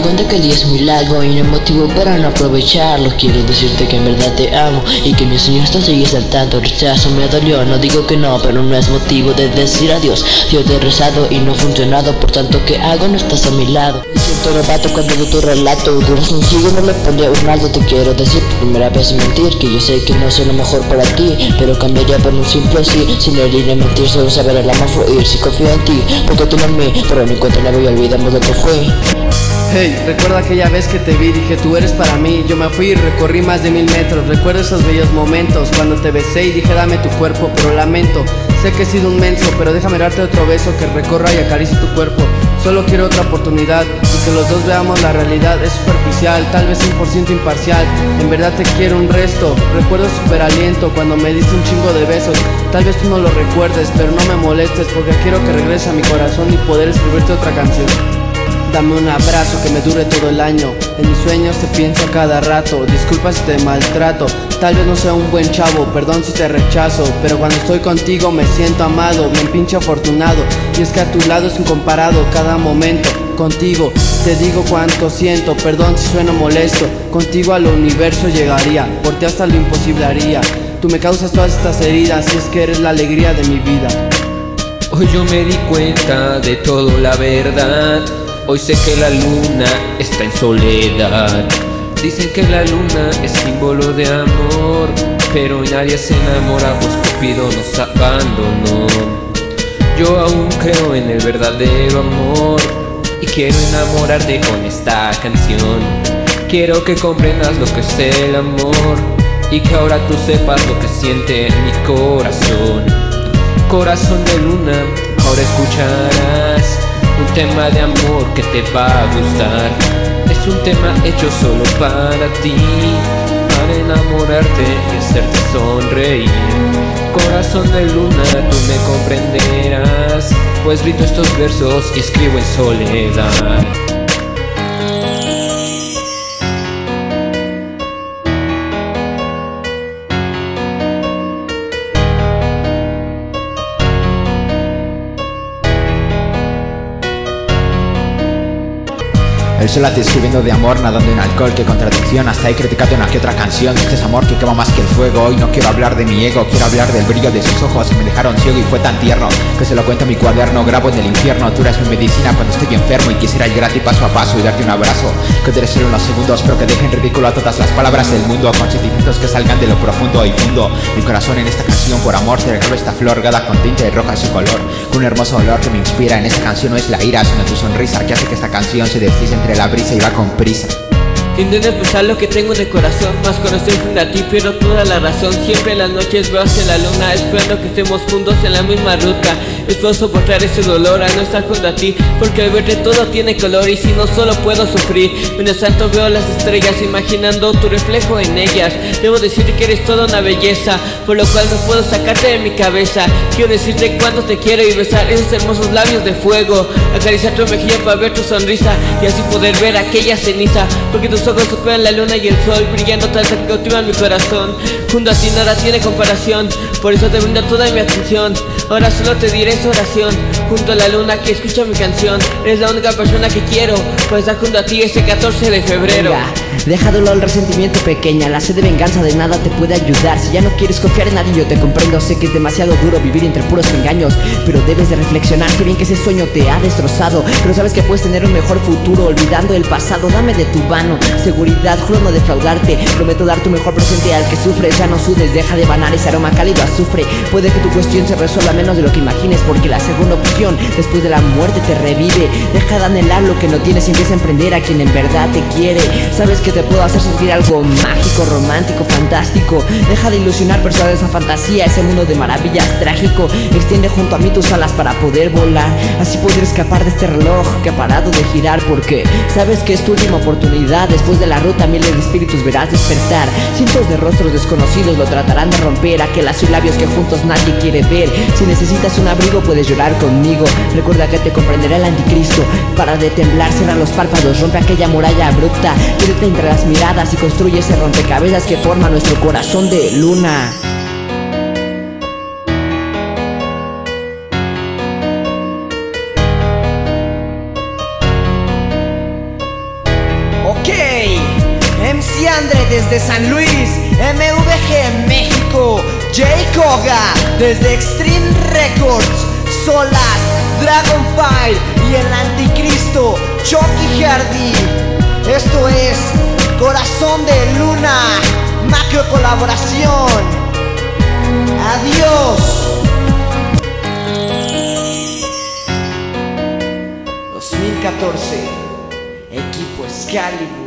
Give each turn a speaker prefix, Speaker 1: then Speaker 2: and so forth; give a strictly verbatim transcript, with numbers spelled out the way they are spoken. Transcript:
Speaker 1: cuenta que el día es muy largo y no hay motivo para no aprovecharlo. Quiero decirte que en verdad te amo y que mi sueño hasta sigues al tanto. Rechazo me dolió, no digo que no, pero no es motivo de decir adiós. Yo te he rezado y no ha funcionado, por tanto que hago, no estás a mi lado. Me siento rebato cuando veo tu relato, corazón ciego no le pondré un alto. Te quiero decir por primera vez sin mentir que yo sé que no soy lo mejor para ti, pero cambiaría por un simple sí. Sin herir ni mentir, solo saber el amor fluir. Si confío en ti, porque tú no en mí, pero no encuentro nada y olvidamos lo que fue.
Speaker 2: Hey, recuerda aquella vez que te vi, dije tú eres para mí. Yo me fui y recorrí más de mil metros. Recuerdo esos bellos momentos cuando te besé y dije dame tu cuerpo, pero lamento. Sé que he sido un menso, pero déjame darte otro beso que recorra y acaricie tu cuerpo. Solo quiero otra oportunidad y que los dos veamos la realidad. Es superficial, tal vez cien por ciento imparcial. En verdad te quiero un resto. Recuerdo super aliento cuando me diste un chingo de besos. Tal vez tú no lo recuerdes, pero no me molestes, porque quiero que regrese a mi corazón y poder escribirte otra canción. Dame un abrazo que me dure todo el año. En mis sueños te pienso a cada rato. Disculpa si te maltrato, tal vez no sea un buen chavo, perdón si te rechazo, pero cuando estoy contigo me siento amado, me pinche afortunado. Y es que a tu lado es incomparado cada momento. Contigo te digo cuánto siento, perdón si sueno molesto. Contigo al universo llegaría, por ti hasta lo imposible haría. Tú me causas todas estas heridas y es que eres la alegría de mi vida.
Speaker 3: Hoy yo me di cuenta de todo, la verdad. Hoy sé que la luna está en soledad. Dicen que la luna es símbolo de amor, pero nadie se enamora, pues Cupido nos abandonó. Yo aún creo en el verdadero amor y quiero enamorarte con esta canción. Quiero que comprendas lo que es el amor y que ahora tú sepas lo que siente mi corazón. Corazón de luna, ahora escucharás un tema de amor que te va a gustar. Es un tema hecho solo para ti, para enamorarte y hacerte sonreír. Corazón de luna, tú me comprenderás, pues grito estos versos y escribo en soledad.
Speaker 4: El sol late escribiendo de amor, nadando en alcohol, qué contradicción. Hasta he criticado una que otra canción. Este es amor que quema más que el fuego. Hoy no quiero hablar de mi ego, quiero hablar del brillo de sus ojos. Me dejaron ciego y fue tan tierno que se lo cuento en mi cuaderno. Grabo en el infierno, tú eres mi medicina cuando estoy enfermo y quisiera ir gratis paso a paso y darte un abrazo que dure solo unos segundos, pero que dejen ridículo a todas las palabras del mundo, con sentimientos que salgan de lo profundo y fundo. Mi corazón en esta canción por amor te regalo esta flor, gada con tinte roja su color, con un hermoso olor que me inspira. En esta canción no es la ira, sino tu sonrisa, que hace que esta canción se deslice entre la brisa y va con prisa.
Speaker 3: Intento expresar lo que tengo de corazón, más cuando estoy frente a ti pierdo toda la razón. Siempre en las noches veo hacia la luna, esperando que estemos juntos en la misma ruta. Espero soportar ese dolor al no estar junto a ti, porque al verte todo tiene color y si no solo puedo sufrir. Mientras tanto veo las estrellas, imaginando tu reflejo en ellas. Debo decirte que eres toda una belleza, por lo cual no puedo sacarte de mi cabeza. Quiero decirte cuánto te quiero y besar esos hermosos labios de fuego, acariciar tu mejilla para ver tu sonrisa y así poder ver aquella ceniza, porque tus ojos superan la luna y el sol, brillando tanto que cautivan mi corazón. Junto a ti nada tiene comparación, por eso te brindo toda mi atención. Ahora solo te diré esta oración, junto a la luna que escucha mi canción. Eres la única persona que quiero, por estar junto a ti ese catorce de febrero.
Speaker 5: Venga, deja de lado el resentimiento pequeña, la sed de venganza de nada te puede ayudar. Si ya no quieres confiar en nadie yo te comprendo, sé que es demasiado duro vivir entre puros engaños, pero debes de reflexionar, si bien que ese sueño te ha destrozado, pero sabes que puedes tener un mejor futuro olvidando el pasado. Dame de tu mano seguridad, juro no defraudarte, prometo dar tu mejor presente al que sufres. Ya no sudes, deja de banar ese aroma cálido a azufre. Puede que tu cuestión se resuelva menos de lo que imagines, porque la segunda opción después de la muerte te revive. Deja de anhelar lo que no tienes y empieza a emprender a quien en verdad te quiere. Sabes que te puedo hacer sentir algo mágico, romántico, fantástico. Deja de ilusionar, persuade esa fantasía, ese mundo de maravillas trágico. Extiende junto a mí tus alas para poder volar, así poder escapar de este reloj que ha parado de girar, porque sabes que es tu última oportunidad. Después de la ruta miles de espíritus verás despertar, cientos de rostros desconocidos lo tratarán de romper, aquel azul labios que juntos nadie quiere ver. Si necesitas un abrigo puedes llorar conmigo, recuerda que te comprenderá el anticristo. Para de temblar, cierra los párpados, rompe aquella muralla abrupta, quédate entre las miradas y construye ese rompecabezas que forma nuestro corazón de luna. Alexandre desde San Luis, M V G México, Jay Koga desde Extreme Records, Solar, Dragonfire y el Anticristo, Chucky Hardy. Esto es Corazón de Luna, macro colaboración. Adiós. dos mil catorce, equipo Excalibur.